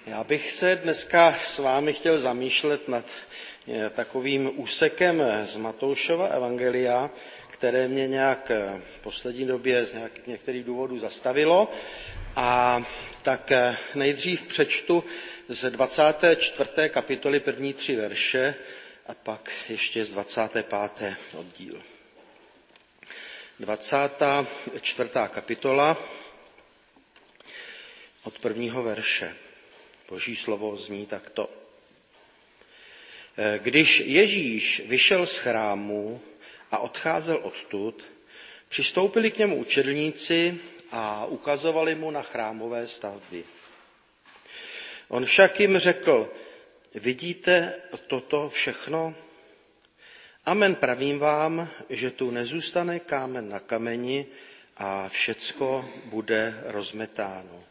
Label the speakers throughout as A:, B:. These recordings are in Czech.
A: Já bych se dneska s vámi chtěl zamýšlet nad takovým úsekem z Matoušova evangelia, které mě nějak v poslední době z některých důvodů zastavilo. A tak nejdřív přečtu z 24. kapitoly první 3 verše a pak ještě z 25. oddíl. 24. kapitola od prvního verše. Boží slovo zní takto. Když Ježíš vyšel z chrámu a odcházel odtud, přistoupili k němu učedníci a ukazovali mu na chrámové stavby. On však jim řekl, vidíte toto všechno? Amen, pravím vám, že tu nezůstane kámen na kameni a všecko bude rozmetáno.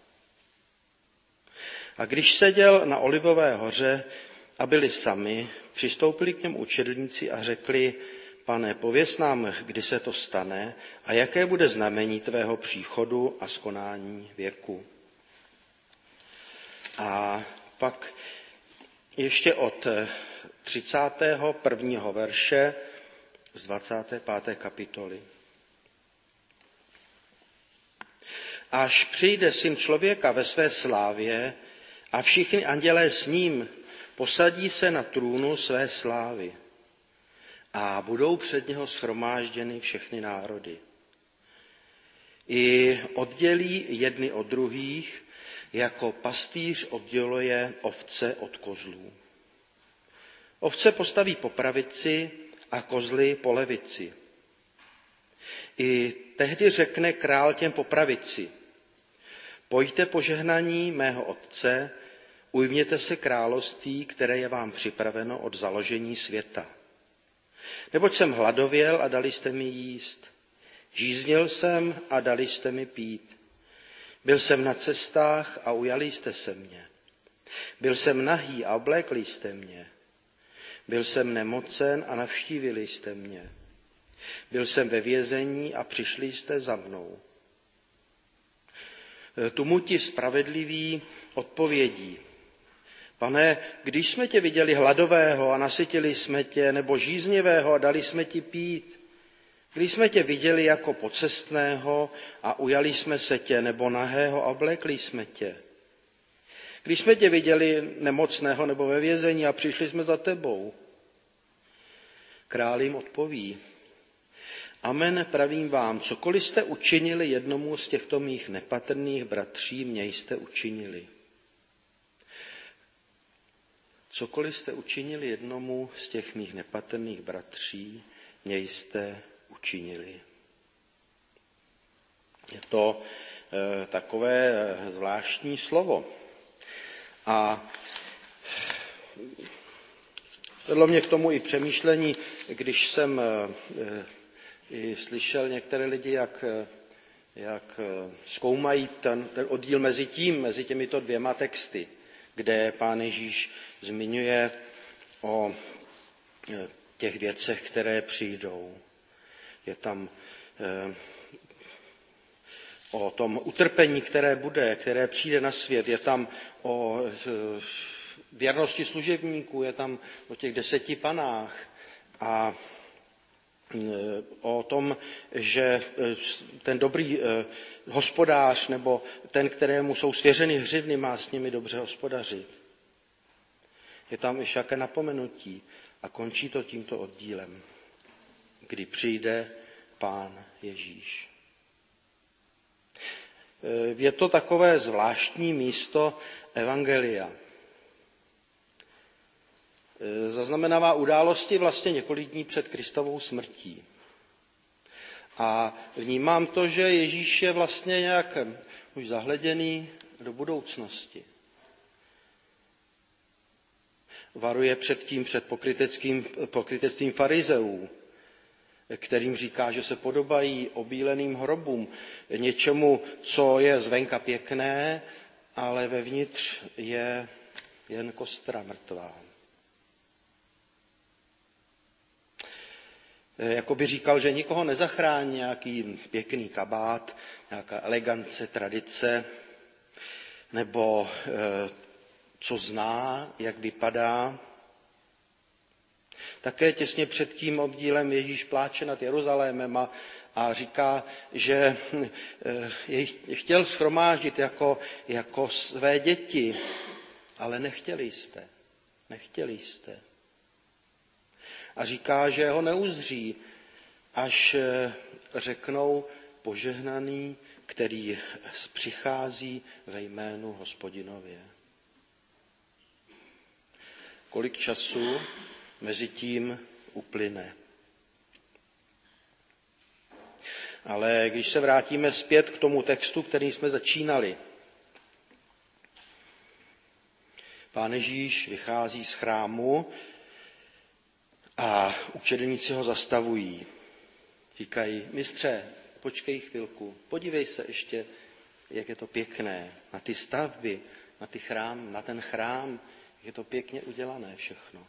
A: A když seděl na Olivové hoře a byli sami, přistoupili k němu učedníci a řekli, Pane, pověz nám, kdy se to stane a jaké bude znamení tvého příchodu a skonání věku. A pak ještě od 31. verše z 25. kapitoly. Až přijde Syn člověka ve své slávě a všichni andělé s ním, posadí se na trůnu své slávy a budou před něho shromážděny všechny národy. I oddělí jedny od druhých, jako pastýř odděluje ovce od kozlů. Ovce postaví po pravici a kozly po levici. I tehdy řekne král těm po pravici, pojďte požehnaní mého otce, ujměte se království, které je vám připraveno od založení světa. Neboť jsem hladověl a dali jste mi jíst. Žíznil jsem a dali jste mi pít. Byl jsem na cestách a ujali jste se mě. Byl jsem nahý a oblékli jste mě. Byl jsem nemocen a navštívili jste mě. Byl jsem ve vězení a přišli jste za mnou. Tomu ti spravedliví odpovědí. Pane, když jsme tě viděli hladového a nasytili jsme tě, nebo žíznivého a dali jsme ti pít? Když jsme tě viděli jako pocestného a ujali jsme se tě, nebo nahého a oblekli jsme tě? Když jsme tě viděli nemocného nebo ve vězení a přišli jsme za tebou? Král jim odpoví. Amen, pravím vám, cokoliv jste učinili jednomu z těchto mých nepatrných bratří, mě jste učinili. Cokoliv jste učinili jednomu z těch mých nepatrných bratří, mě jste učinili. Je to takové zvláštní slovo. A vedlo mě k tomu i přemýšlení, když jsem slyšel některé lidi, jak zkoumají ten oddíl mezi těmito dvěma texty, kde Pán Ježíš zmiňuje o těch věcech, které přijdou. Je tam o tom utrpení, které přijde na svět. Je tam o věrnosti služebníků, je tam o těch 10 panách a o tom, že ten dobrý hospodář nebo ten, kterému jsou svěřeny hřivny, má s nimi dobře hospodařit. Je tam i všaké napomenutí a končí to tímto oddílem, kdy přijde Pán Ježíš. Je to takové zvláštní místo evangelia. Zaznamenává události vlastně několik dní před Kristovou smrtí. A vnímám to, že Ježíš je vlastně nějak už zahleděný do budoucnosti. Varuje před pokrytectvím farizeů, kterým říká, že se podobají obíleným hrobům, něčemu, co je zvenka pěkné, ale vevnitř je jen kostra mrtvá. Jako by říkal, že nikoho nezachrání nějaký pěkný kabát, nějaká elegance, tradice, nebo co zná, jak vypadá. Také těsně před tím oddílem Ježíš pláče nad Jeruzalémem a říká, že je chtěl shromáždit jako své děti, ale nechtěli jste. A říká, že ho neuzří, až řeknou požehnaný, který přichází ve jménu Hospodinově. Kolik času mezi tím uplyne. Ale když se vrátíme zpět k tomu textu, který jsme začínali. Pán Ježíš vychází z chrámu a učedníci ho zastavují. Říkají, mistře, počkej chvilku, podívej se ještě, jak je to pěkné, na ty stavby, na ten chrám, jak je to pěkně udělané všechno.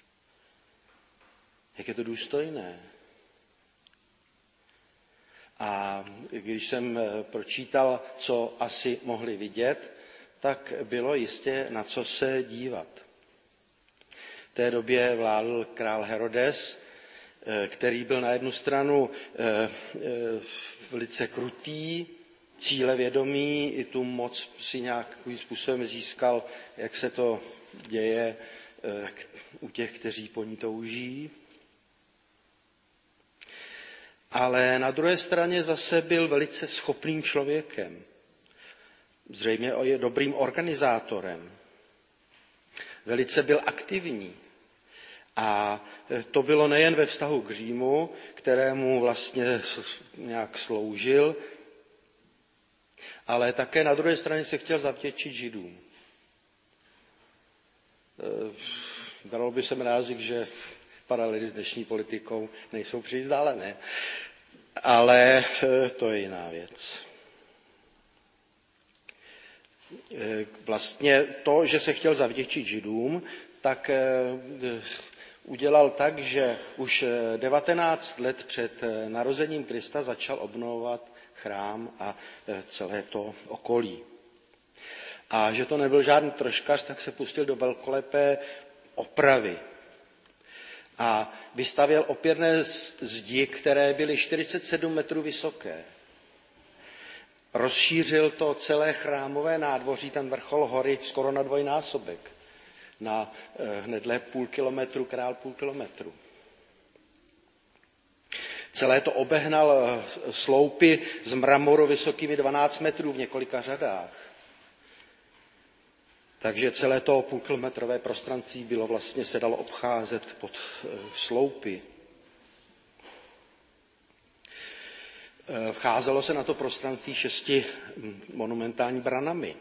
A: Jak je to důstojné. A když jsem pročítal, co asi mohli vidět, tak bylo jistě na co se dívat. V té době vládl král Herodes, který byl na jednu stranu velice krutý, cílevědomý, i tu moc si nějakým způsobem získal, jak se to děje u těch, kteří po ní touží. Ale na druhé straně zase byl velice schopným člověkem. Zřejmě je dobrým organizátorem. Velice byl aktivní. A to bylo nejen ve vztahu k Římu, kterému vlastně nějak sloužil, ale také na druhé straně se chtěl zavděčit Židům. Dalo by se mrázit, že paralely s dnešní politikou nejsou příliš vzdálené, ale to je jiná věc. Vlastně to, že se chtěl zavděčit Židům, tak udělal tak, že už 19 let před narozením Krista začal obnovovat chrám a celé to okolí. A že to nebyl žádný troškař, tak se pustil do velkolepé opravy. A vystavěl opěrné zdi, které byly 47 metrů vysoké. Rozšířil to celé chrámové nádvoří, ten vrchol hory, skoro na dvojnásobek. Na hnedle půl kilometru král půl kilometru. Celé to obehnal sloupy z mramoru vysokými 12 metrů v několika řadách. Takže celé to půlkilometrové prostranství bylo vlastně se dalo obcházet pod sloupy. Vcházelo se na to prostranství 6 monumentální branami.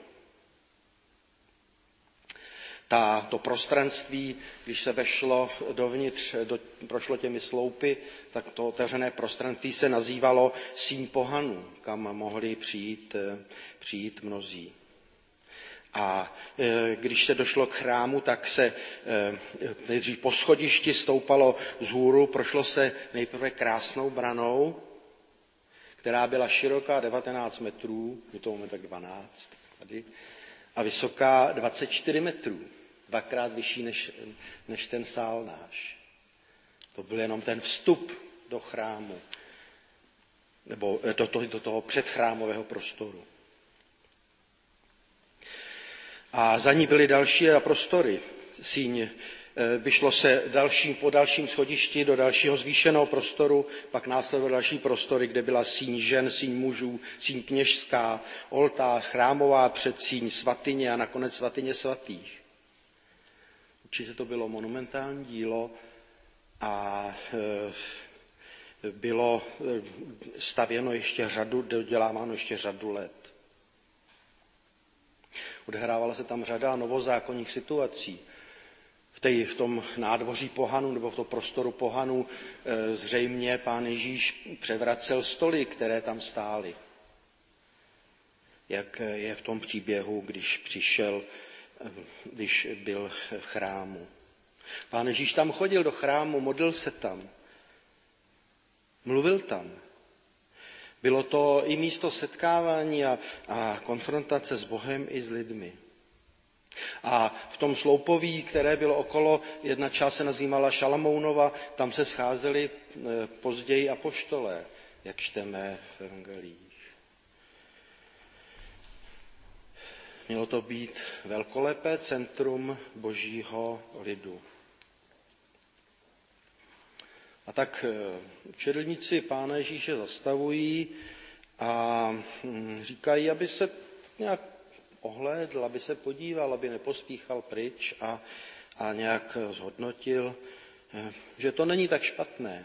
A: To prostranství, když se vešlo dovnitř, prošlo těmi sloupy, tak to otevřené prostranství se nazývalo síň pohanů, kam mohli přijít mnozí. A když se došlo k chrámu, tak se nejdřív po schodišti stoupalo vzhůru, prošlo se nejprve krásnou branou, která byla široká 19 metrů, my to máme tak 12 tady, a vysoká 24 metrů, dvakrát vyšší než ten sál náš. To byl jenom ten vstup do chrámu, nebo do toho předchrámového prostoru. A za ní byly další prostory. Síň vyšlo se po dalším schodišti do dalšího zvýšeného prostoru, pak následovaly další prostory, kde byla síň žen, síň mužů, síň kněžská, oltář, chrámová předsíň, svatyně a nakonec svatyně svatých. Určitě to bylo monumentální dílo a bylo stavěno doděláváno ještě řadu let. Odehrávala se tam řada novozákonních situací. V tom nádvoří pohanů nebo v tom prostoru pohanů zřejmě Pán Ježíš převracel stoly, které tam stály. Jak je v tom příběhu, když byl v chrámu. Pán Ježíš tam chodil do chrámu, modlil se tam, mluvil tam. Bylo to i místo setkávání a konfrontace s Bohem i s lidmi. A v tom sloupoví, které bylo okolo, jedna část se nazývala Šalamounova, tam se scházeli později apoštolé, jak čteme v evangelích. Mělo to být velkolepé centrum božího lidu. A tak učedlníci Pána Ježíše zastavují a říkají, aby se nějak ohlédl, aby se podíval, aby nepospíchal pryč a nějak zhodnotil, že to není tak špatné.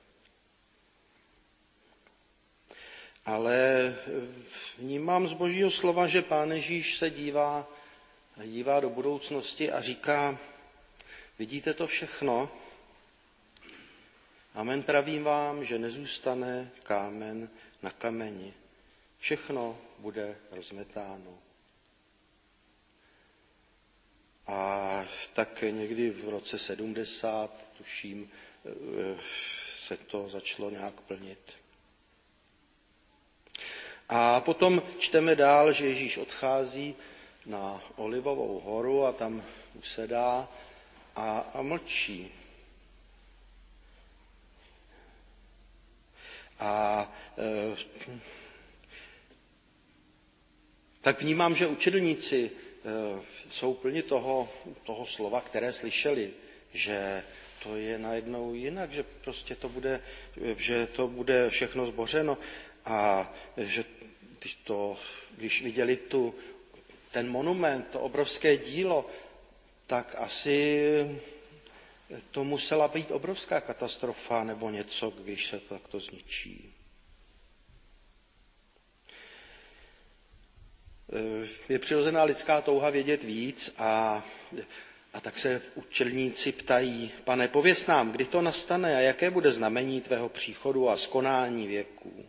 A: Ale vnímám z Božího slova, že Pán Ježíš se dívá do budoucnosti a říká, vidíte to všechno? Amen, pravím vám, že nezůstane kámen na kameni. Všechno bude rozmetáno. A tak někdy v roce 70, tuším, se to začalo nějak plnit. A potom čteme dál, že Ježíš odchází na Olivovou horu a tam usedá a mlčí. Tak vnímám, že učedlníci jsou plni toho slova, které slyšeli, že to je najednou jinak, že prostě to bude všechno zbořeno a že když viděli ten monument, to obrovské dílo, tak asi to musela být obrovská katastrofa nebo něco, když se to takto zničí. Je přirozená lidská touha vědět víc a tak se učedlníci ptají, Pane, pověz nám, kdy to nastane a jaké bude znamení tvého příchodu a skonání věků.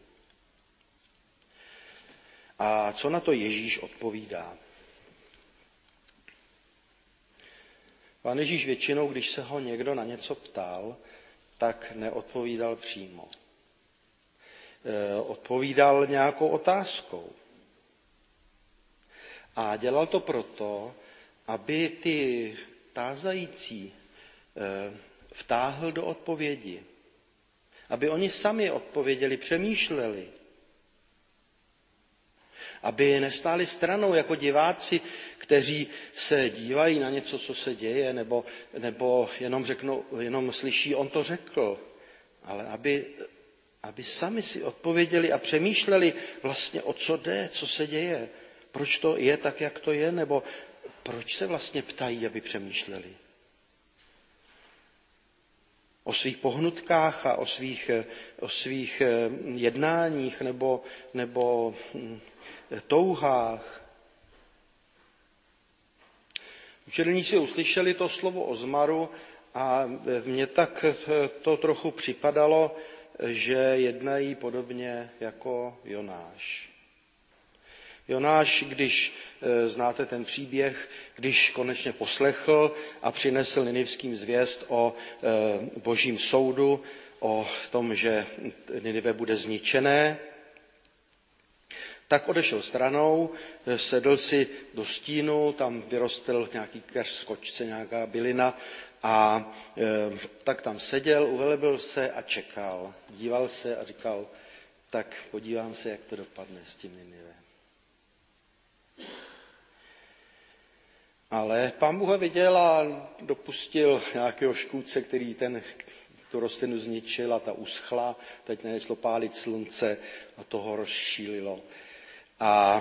A: A co na to Ježíš odpovídá? Pán Ježíš většinou, když se ho někdo na něco ptal, tak neodpovídal přímo. Odpovídal nějakou otázkou. A dělal to proto, aby ty tázající vtáhl do odpovědi. Aby oni sami odpověděli, přemýšleli. Aby nestáli stranou jako diváci, kteří se dívají na něco, co se děje, nebo jenom slyší, on to řekl. Ale aby sami si odpověděli a přemýšleli vlastně, o co jde, co se děje. Proč to je tak, jak to je, nebo proč se vlastně ptají, aby přemýšleli. O svých pohnutkách a o svých jednáních nebo touhách. Učedlníci uslyšeli to slovo o zmaru a mně tak to trochu připadalo, že jednají podobně jako Jonáš. Jonáš, když znáte ten příběh, když konečně poslechl a přinesl Ninivským zvěst o božím soudu, o tom, že Ninive bude zničené, tak odešel stranou, sedl si do stínu, tam vyrostl nějaký keř z kočce, nějaká bylina a tak tam seděl, uvelebil se a čekal. Díval se a říkal, tak podívám se, jak to dopadne s tím Ninive. Ale Pán Bůh ho viděl a dopustil nějakého škůdce, který tu rostlinu zničil a ta uschla, teď nešlo pálit slunce a toho rozšílilo. A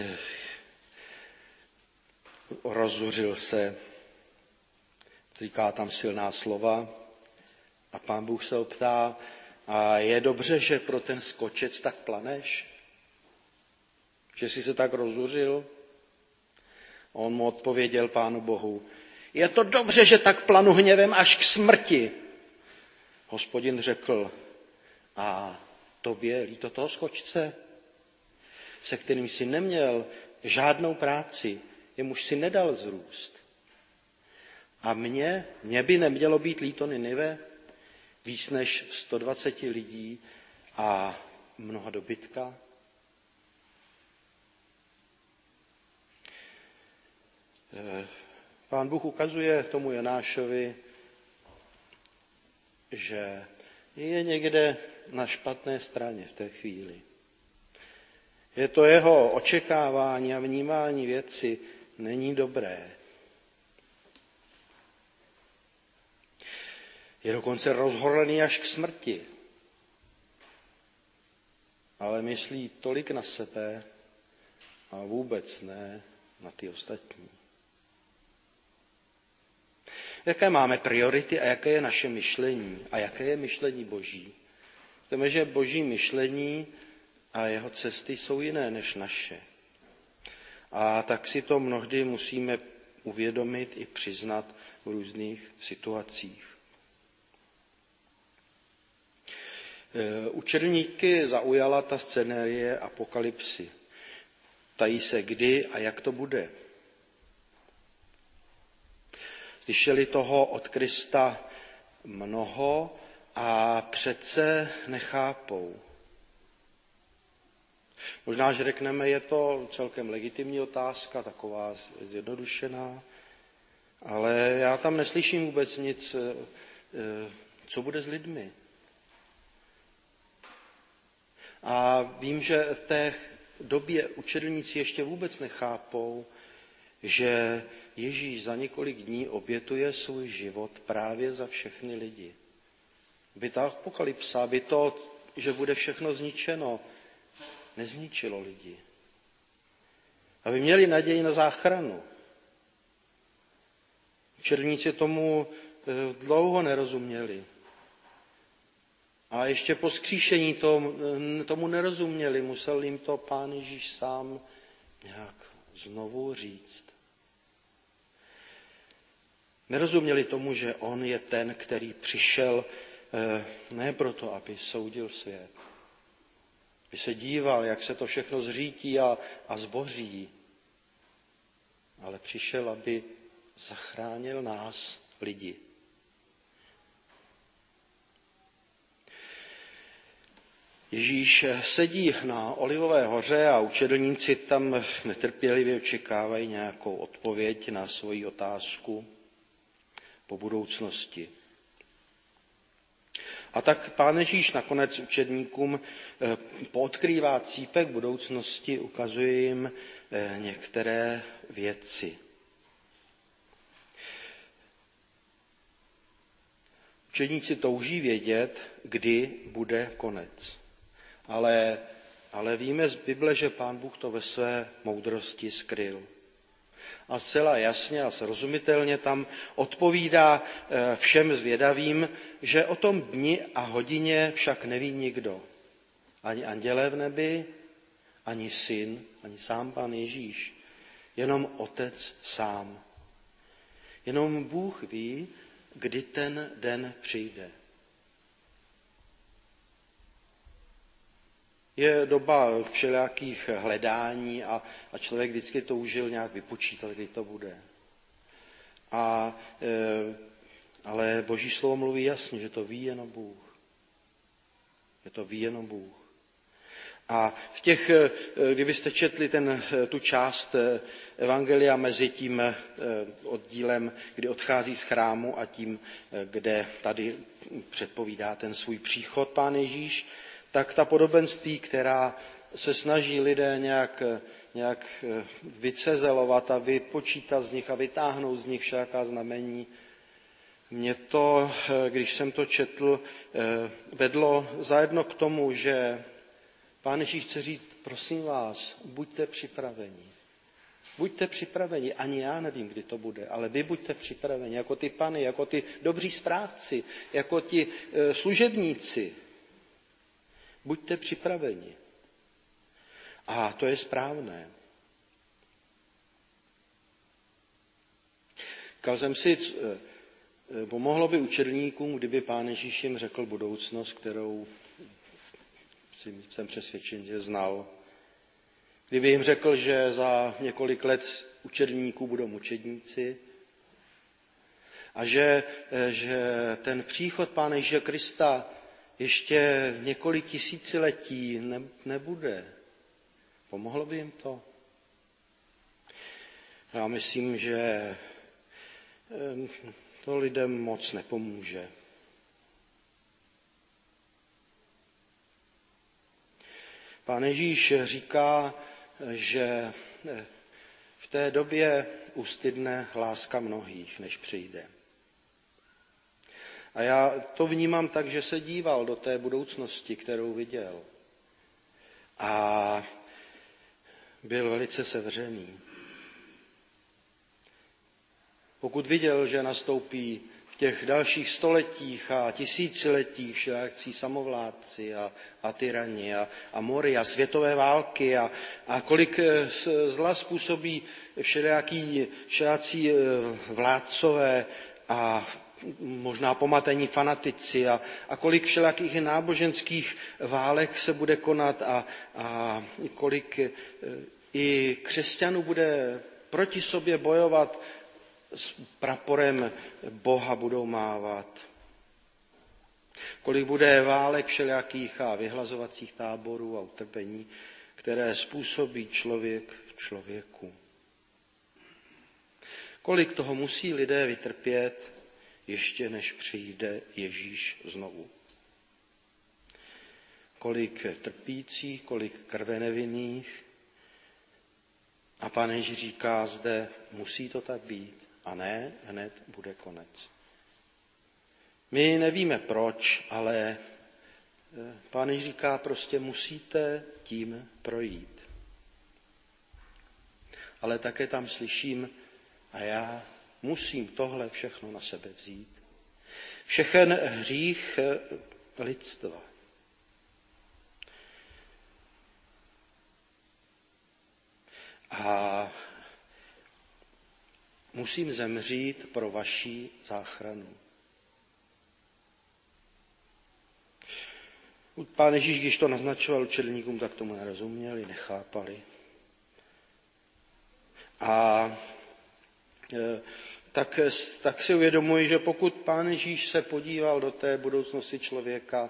A: rozzuřil se, říká tam silná slova a Pán Bůh se ho ptá, a je dobře, že pro ten skočec tak planeš? Že jsi se tak rozzuřil? On mu odpověděl Pánu Bohu, je to dobře, že tak planu hněvem až k smrti. Hospodin řekl, a tobě líto toho skočce, se kterým jsi neměl žádnou práci, jemuž si nedal zrůst. A mně by nemělo být líto Ninive, víc než 120 lidí a mnoha dobytka. Pán Bůh ukazuje tomu Jonášovi, že je někde na špatné straně v té chvíli. Je to jeho očekávání a vnímání věci není dobré. Je dokonce rozhorený až k smrti, ale myslí tolik na sebe a vůbec ne na ty ostatní. Jaké máme priority a jaké je naše myšlení a jaké je myšlení Boží? Víme, že Boží myšlení a jeho cesty jsou jiné než naše. A tak si to mnohdy musíme uvědomit i přiznat v různých situacích. Učedníky zaujala ta scenérie apokalypsy. Ptají se, kdy a jak to bude. Slyšeli toho od Krista mnoho a přece nechápou. Možná, že řekneme, je to celkem legitimní otázka, taková zjednodušená, ale já tam neslyším vůbec nic, co bude s lidmi. A vím, že v té době učedlníci ještě vůbec nechápou, že Ježíš za několik dní obětuje svůj život právě za všechny lidi. By ta apokalypsa, by to, že bude všechno zničeno, nezničilo lidi. Aby měli naději na záchranu. Učedníci tomu dlouho nerozuměli. A ještě po vzkříšení tomu nerozuměli. Musel jim to Pán Ježíš sám nějak znovu říct. Nerozuměli tomu, že on je ten, který přišel ne proto, aby soudil svět. Aby se díval, jak se to všechno zřítí a zboří. Ale přišel, aby zachránil nás, lidi. Ježíš sedí na Olivové hoře a učedlníci tam netrpělivě očekávají nějakou odpověď na svoji otázku po budoucnosti. A tak Pán Ježíš nakonec učedníkům poodkrývá cípek budoucnosti, ukazuje jim některé věci. Učedníci touží vědět, kdy bude konec. Ale víme z Bible, že Pán Bůh to ve své moudrosti skryl. A zcela jasně a srozumitelně tam odpovídá všem zvědavým, že o tom dni a hodině však neví nikdo. Ani andělé v nebi, ani syn, ani sám Pán Ježíš. Jenom Otec sám. Jenom Bůh ví, kdy ten den přijde. Je doba všelijakých hledání a člověk vždycky toužil nějak vypočítat, kdy to bude. Ale Boží slovo mluví jasně, že to ví jenom Bůh. Že to ví jenom Bůh. A kdybyste četli tu část evangelia mezi tím oddílem, kdy odchází z chrámu a tím, kde tady předpovídá ten svůj příchod Pán Ježíš, tak ta podobenství, která se snaží lidé nějak vycezelovat a vypočítat z nich a vytáhnout z nich všelijaká znamení, mě to, když jsem to četl, vedlo zajedno k tomu, že Pán Ježíš chce říct, prosím vás, buďte připraveni. Buďte připraveni, ani já nevím, kdy to bude, ale vy buďte připraveni, jako ty pany, jako ty dobří správci, jako ti služebníci. Buďte připraveni. A to je správné. Říkal jsem si, pomohlo by učedníkům, kdyby Pán Ježíš jim řekl budoucnost, kterou jsem přesvědčen, že znal. Kdyby jim řekl, že za několik let učedníků budou mučedníci a že ten příchod Pána Ježíše Krista ještě několik tisíciletí nebude. Pomohlo by jim to? Já myslím, že to lidem moc nepomůže. Pán Ježíš říká, že v té době ustydne láska mnohých, než přijde. A já to vnímám tak, že se díval do té budoucnosti, kterou viděl. A byl velice sevřený. Pokud viděl, že nastoupí v těch dalších stoletích a tisíciletích všelijací samovládci a tyrani a mory a světové války a kolik zla způsobí všelijací vládcové a možná pomatení fanatici a kolik všelijakých náboženských válek se bude konat a kolik i křesťanů bude proti sobě bojovat, s praporem Boha budou mávat. Kolik bude válek všelijakých a vyhlazovacích táborů a utrpení, které způsobí člověk člověku. Kolik toho musí lidé vytrpět, ještě než přijde Ježíš znovu. Kolik trpících, kolik krve nevinných. A Pán Ježíš říká zde, musí to tak být. A ne, hned bude konec. My nevíme proč, ale Pán Ježíš říká, prostě musíte tím projít. Ale také tam slyším, a já musím tohle všechno na sebe vzít. Všechen hřích lidstva. A musím zemřít pro vaši záchranu. Pán Ježíš, když to naznačoval učedníkům, tak tomu nerozuměli, nechápali. A tak si uvědomuji, že pokud Pán Ježíš se podíval do té budoucnosti člověka,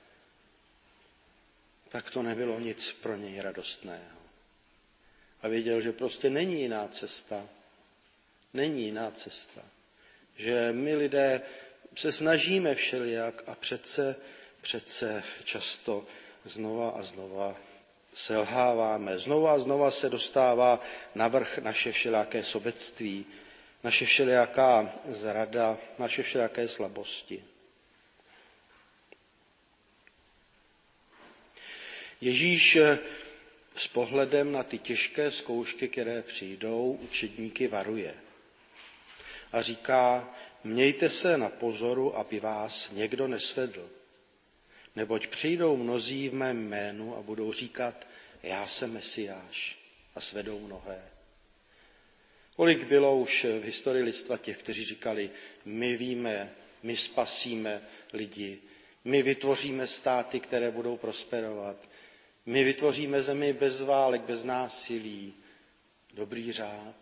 A: tak to nebylo nic pro něj radostného. A věděl, že prostě není jiná cesta. Není jiná cesta. Že my lidé se snažíme všelijak a přece často znova a znova selháváme. Znova a znova se dostává navrch naše všelijaké sobectví, naše všelijaká zrada, naše všelijaké slabosti. Ježíš s pohledem na ty těžké zkoušky, které přijdou, učedníky varuje. A říká, mějte se na pozoru, aby vás někdo nesvedl. Neboť přijdou mnozí v mém jménu a budou říkat, já jsem Mesiáš, a svedou mnohé. Kolik bylo už v historii lidstva těch, kteří říkali, my víme, my spasíme lidi, my vytvoříme státy, které budou prosperovat, my vytvoříme zemi bez válek, bez násilí, dobrý řád.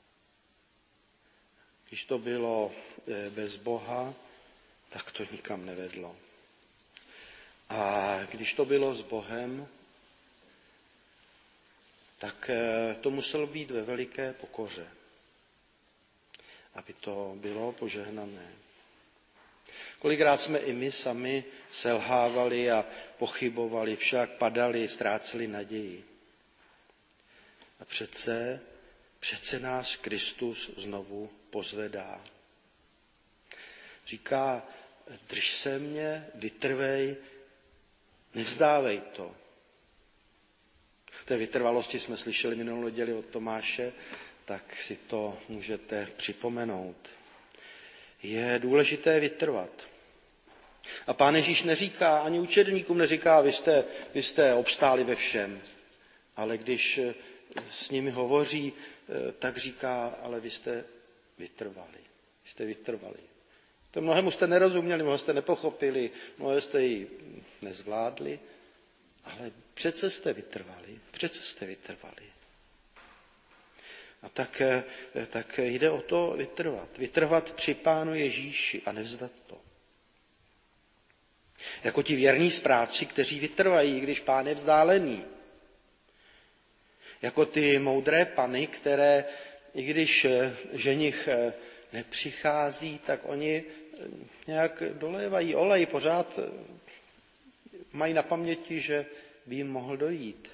A: Když to bylo bez Boha, tak to nikam nevedlo. A když to bylo s Bohem, tak to muselo být ve veliké pokoře, aby to bylo požehnané. Kolikrát jsme i my sami selhávali a pochybovali, však padali, ztráceli naději. A přece nás Kristus znovu pozvedá. Říká, drž se mě, vytrvej, nevzdávej to. V té vytrvalosti jsme slyšeli minulou neděli od Tomáše, tak si to můžete připomenout. Je důležité vytrvat. A Pán Ježíš neříká, ani učedníkům neříká, vy jste obstáli ve všem. Ale když s nimi hovoří, tak říká, ale vy jste vytrvali. Vy jste vytrvali. To mnohému jste nerozuměli, mnoho jste nepochopili, mnoho jste ji nezvládli, ale přece jste vytrvali. A tak jde o to vytrvat. Vytrvat při Pánu Ježíši a nevzdat to. Jako ti věrní správci, kteří vytrvají, když Pán je vzdálený. Jako ty moudré panny, které i když ženich nepřichází, tak oni nějak dolévají olej, pořád mají na paměti, že by jim mohl dojít.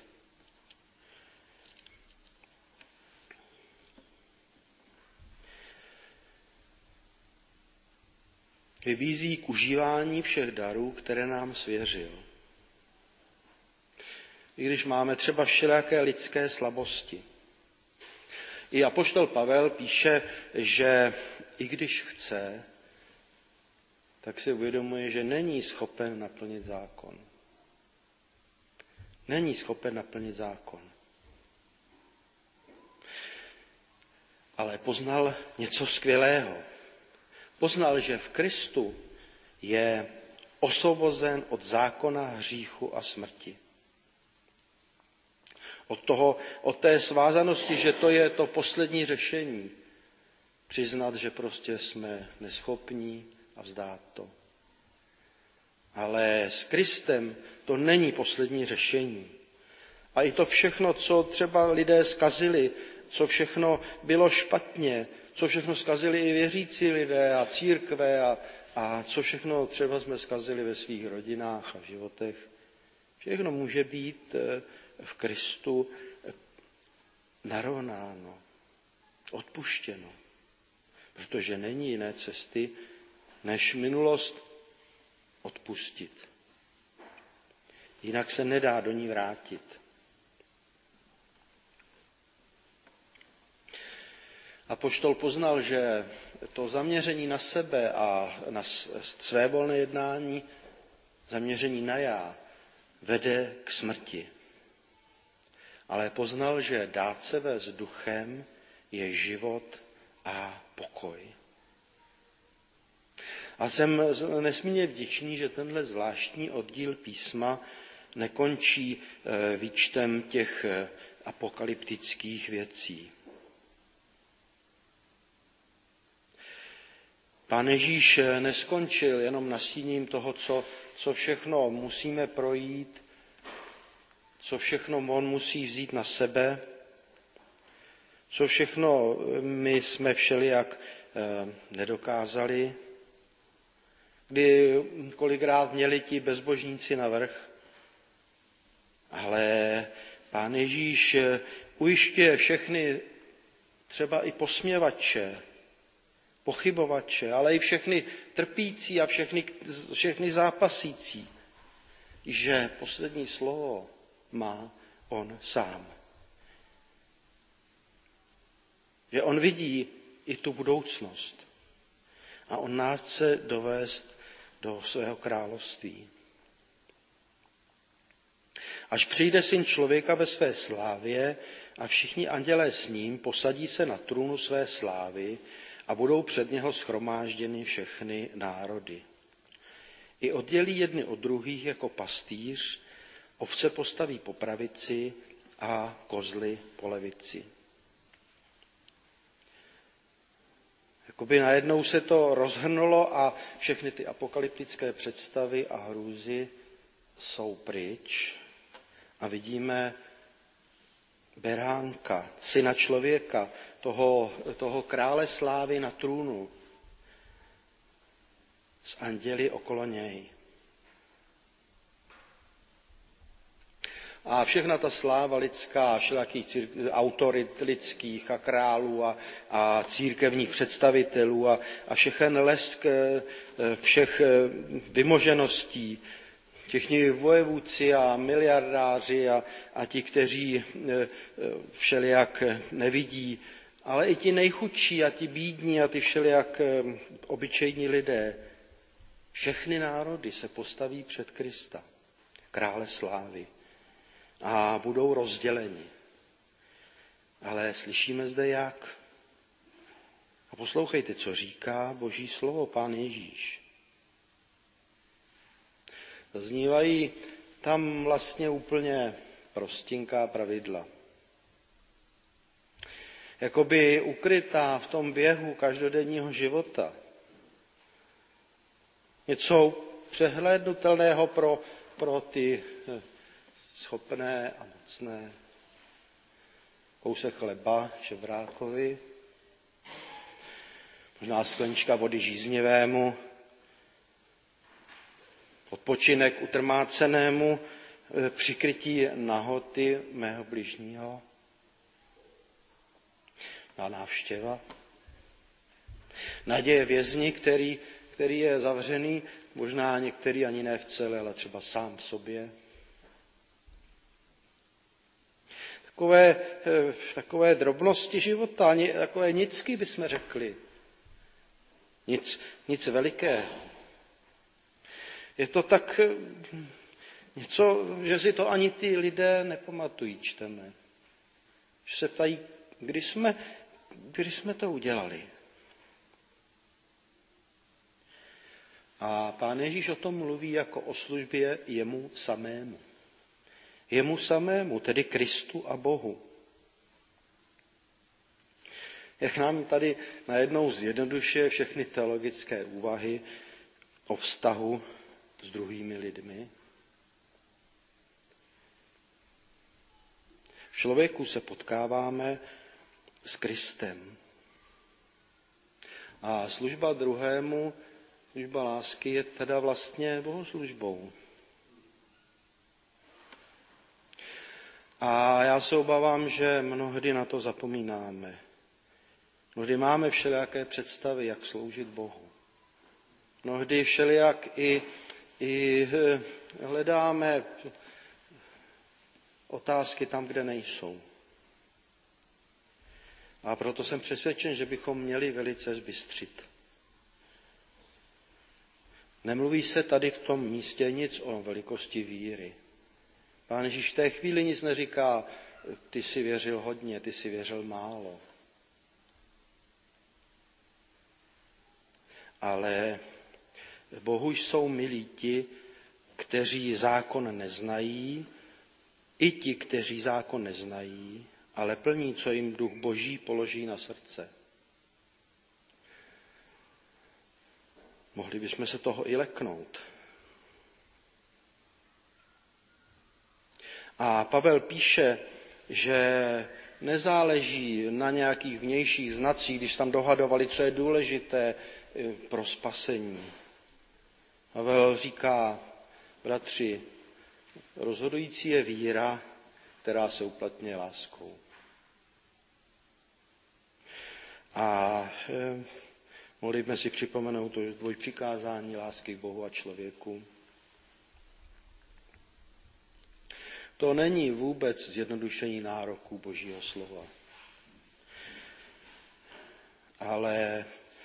A: Vybízí k užívání všech darů, které nám svěřil. I když máme třeba všelijaké lidské slabosti. I apoštol Pavel píše, že i když chce, tak si uvědomuje, že není schopen naplnit zákon. Není schopen naplnit zákon. Ale poznal něco skvělého. Poznal, že v Kristu je osvobozen od zákona, hříchu a smrti. Od té svázanosti, že to je to poslední řešení. Přiznat, že prostě jsme neschopní a vzdát to. Ale s Kristem to není poslední řešení. A i to všechno, co třeba lidé zkazili, co všechno bylo špatně, co všechno zkazili i věřící lidé a církve a co všechno třeba jsme zkazili ve svých rodinách a v životech, všechno může být v Kristu narovnáno, odpuštěno, protože není jiné cesty, než minulost odpustit. Jinak se nedá do ní vrátit. Apoštol poznal, že to zaměření na sebe a na svévolné jednání, zaměření na já, vede k smrti. Ale poznal, že dát se vést duchem je život a pokoj. A jsem nesmírně vděčný, že tenhle zvláštní oddíl písma nekončí výčtem těch apokalyptických věcí. Pán Ježíš neskončil jenom nastíněním toho, co všechno musíme projít, co všechno on musí vzít na sebe, co všechno my jsme všelijak nedokázali, kdy kolikrát měli ti bezbožníci navrch, ale Pán Ježíš ujišťuje všechny, třeba i posměvače, pochybovače, ale i všechny trpící a všechny zápasící, že poslední slovo má on sám. Že on vidí i tu budoucnost a on nás chce dovést do svého království. Až přijde Syn člověka ve své slávě a všichni andělé s ním, posadí se na trůnu své slávy a budou před něho shromážděny všechny národy. I oddělí jedny od druhých jako pastýř, ovce postaví po pravici a kozly po levici. Jakoby najednou se to rozhrnulo a všechny ty apokalyptické představy a hrůzy jsou pryč a vidíme beránka, syna člověka, toho krále slávy na trůnu s anděli okolo něj. A všechna ta sláva lidská, všelakých autorit lidských a králů a církevních představitelů a všechen lesk všech vymožeností, všichni vojevůdci a miliardáři a ti, kteří všelijak nevidí, ale i ti nejchudší a ti bídní a ty všelijak obyčejní lidé. Všechny národy se postaví před Krista, krále slávy, a budou rozděleni. Ale slyšíme zde jak? A poslouchejte, co říká Boží slovo, Pán Ježíš. Zaznívají tam vlastně úplně prostinká pravidla. Jakoby ukrytá v tom běhu každodenního života. Něco přehlédnutelného pro ty schopné a mocné. Kousek chleba žebrákovi možná sklenička vody žíznivému, odpočinek utrmácenému, přikrytí nahoty mého bližního, a návštěva. Naděje vězni, který je zavřený, možná některý ani ne v celé, ale třeba sám v sobě. Takové drobnosti života, takové nicky bychom řekli. Nic velikého. Je to tak něco, že si to ani ty lidé nepamatují, čteme. Že se ptají, kdy jsme to udělali. A Pán Ježíš o tom mluví jako o službě jemu samému. Jemu samému, tedy Kristu a Bohu. Jak nám tady najednou zjednodušuje všechny teologické úvahy o vztahu s druhými lidmi. V člověku se potkáváme s Kristem. A služba druhému, služba lásky je teda vlastně bohoslužbou. A já se obávám, že mnohdy na to zapomínáme. Mnohdy máme všelijaké představy, jak sloužit Bohu. Mnohdy všelijak i hledáme otázky tam, kde nejsou. A proto jsem přesvědčen, že bychom měli velice zbystřit. Nemluví se tady v tom místě nic o velikosti víry. Pán Ježíš v té chvíli nic neříká, ty jsi věřil hodně, ty jsi věřil málo. Ale Bohu jsou milí ti, kteří zákon neznají, i ti, kteří zákon neznají, ale plní, co jim Duch Boží položí na srdce. Mohli bychom se toho i leknout. A Pavel píše, že nezáleží na nějakých vnějších znacích, když tam dohadovali, co je důležité pro spasení. Pavel říká, bratři, rozhodující je víra, která se uplatňuje láskou. A mohli bychom si připomenout to dvojpřikázání lásky k Bohu a člověku. To není vůbec zjednodušení nároků Božího slova, ale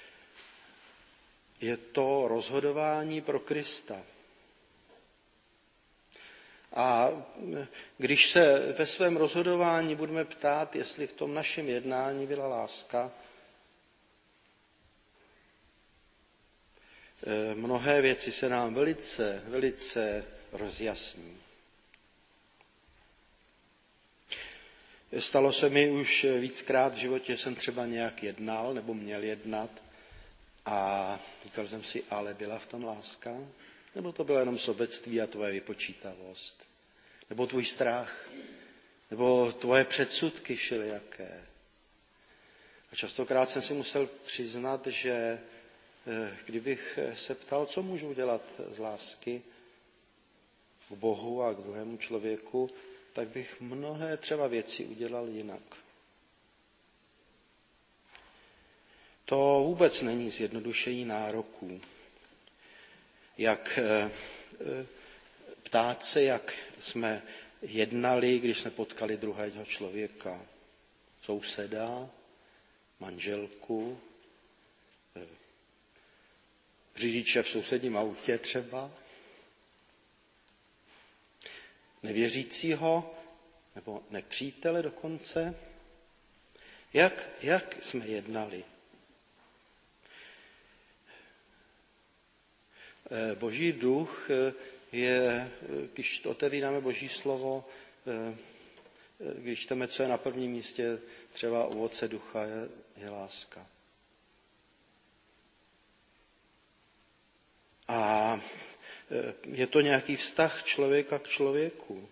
A: je to rozhodování pro Krista. A když se ve svém rozhodování budeme ptát, jestli v tom našem jednání byla láska, mnohé věci se nám velice rozjasní. Stalo se mi už víckrát v životě, že jsem třeba nějak jednal nebo měl jednat a říkal jsem si, ale byla v tom láska? Nebo to bylo jenom sobectví a tvoje vypočítavost? Nebo tvůj strach? Nebo tvoje předsudky všelijaké? A častokrát jsem si musel přiznat, že kdybych se ptal, co můžu dělat z lásky k Bohu a k druhému člověku, tak bych mnohé třeba věci udělal jinak. To vůbec není zjednodušení nároků. Jak ptát se, jak jsme jednali, když jsme potkali druhého člověka. Souseda, manželku, řidiče v sousedním autě třeba, nevěřícího nebo nepřítele dokonce. Jak jsme jednali? Boží duch je, když otevíráme Boží slovo, když čteme, co je na prvním místě, třeba ovoce ducha je láska. A je to nějaký vztah člověka k člověku,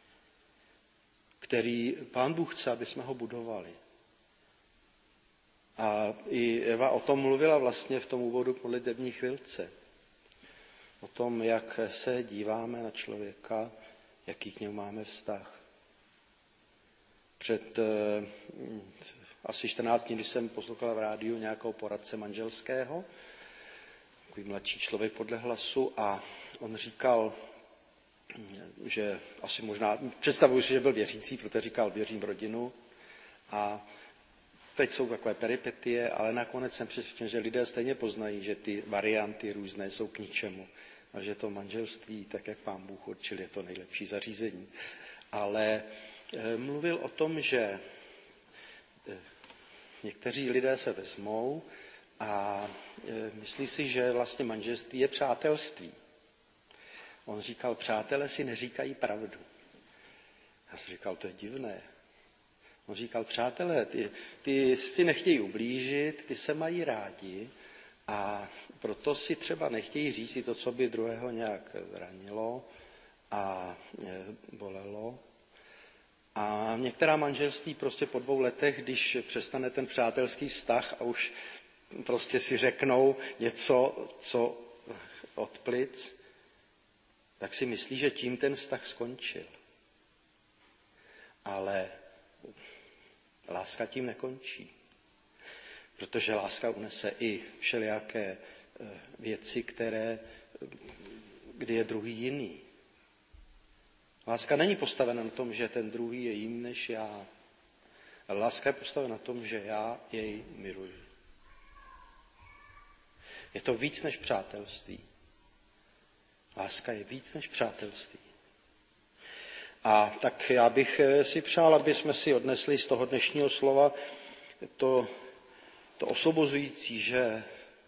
A: který Pán Bůh chce, aby jsme ho budovali. A i Eva o tom mluvila vlastně v tom úvodu k modlitební chvilce. O tom, jak se díváme na člověka, jaký k němu máme vztah. Před asi 14 dní, když jsem poslouchal v rádiu nějakého poradce manželského, takový mladší člověk podle hlasu, a on říkal, že asi možná, představuji si, že byl věřící, protože říkal, věřím v rodinu, a teď jsou takové peripetie, ale nakonec jsem přesvědčen, že lidé stejně poznají, že ty varianty různé jsou k ničemu a že to manželství, tak jak Pán Bůh určil, je to nejlepší zařízení. Ale mluvil o tom, že někteří lidé se vezmou a myslí si, že vlastně manželství je přátelství. On říkal, přátelé si neříkají pravdu. Já jsem říkal, to je divné. On říkal, přátelé, ty si nechtějí ublížit, ty se mají rádi a proto si třeba nechtějí říct si to, co by druhého nějak zranilo a bolelo. A některá manželství prostě po 2 letech, když přestane ten přátelský vztah a už prostě si řeknou něco, co od plic, tak si myslí, že tím ten vztah skončil. Ale láska tím nekončí. Protože láska unese i všelijaké věci, kdy je druhý jiný. Láska není postavena na tom, že ten druhý je jiný než já. Ale láska je postavena na tom, že já jej miluji. Je to víc než přátelství. Láska je víc než přátelství. A tak já bych si přál, aby jsme si odnesli z toho dnešního slova to osvobozující, že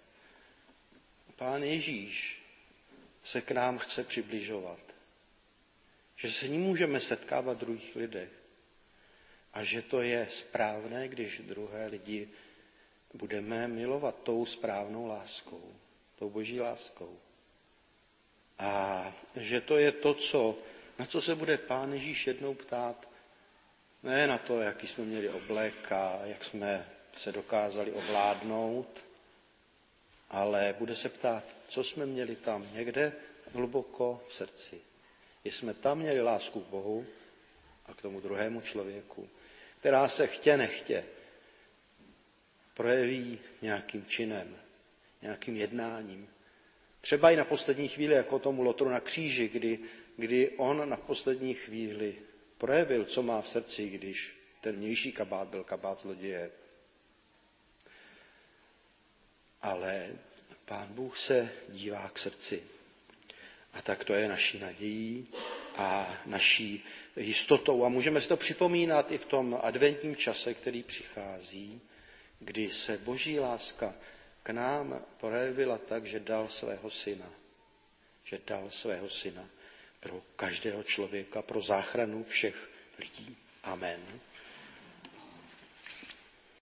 A: Pán Ježíš se k nám chce přibližovat. Že se s ním můžeme setkávat v druhých lidech. A že to je správné, když druhé lidi budeme milovat tou správnou láskou, tou boží láskou. A že to je to, na co se bude Pán Ježíš jednou ptát, ne na to, jaký jsme měli oblek a jak jsme se dokázali ovládnout, ale bude se ptát, co jsme měli tam někde hluboko v srdci. Jestli jsme tam měli lásku k Bohu a k tomu druhému člověku, která se chtě nechtě projeví nějakým činem, nějakým jednáním. Třeba i na poslední chvíli, jako tomu Lotru na kříži, kdy on na poslední chvíli projevil, co má v srdci, když ten vnější kabát byl kabát zloděje. Ale Pán Bůh se dívá k srdci. A tak to je naší nadějí a naší jistotou. A můžeme si to připomínat i v tom adventním čase, který přichází, kdy se boží láska k nám projevila tak, že dal svého syna. Že dal svého syna pro každého člověka, pro záchranu všech lidí. Amen.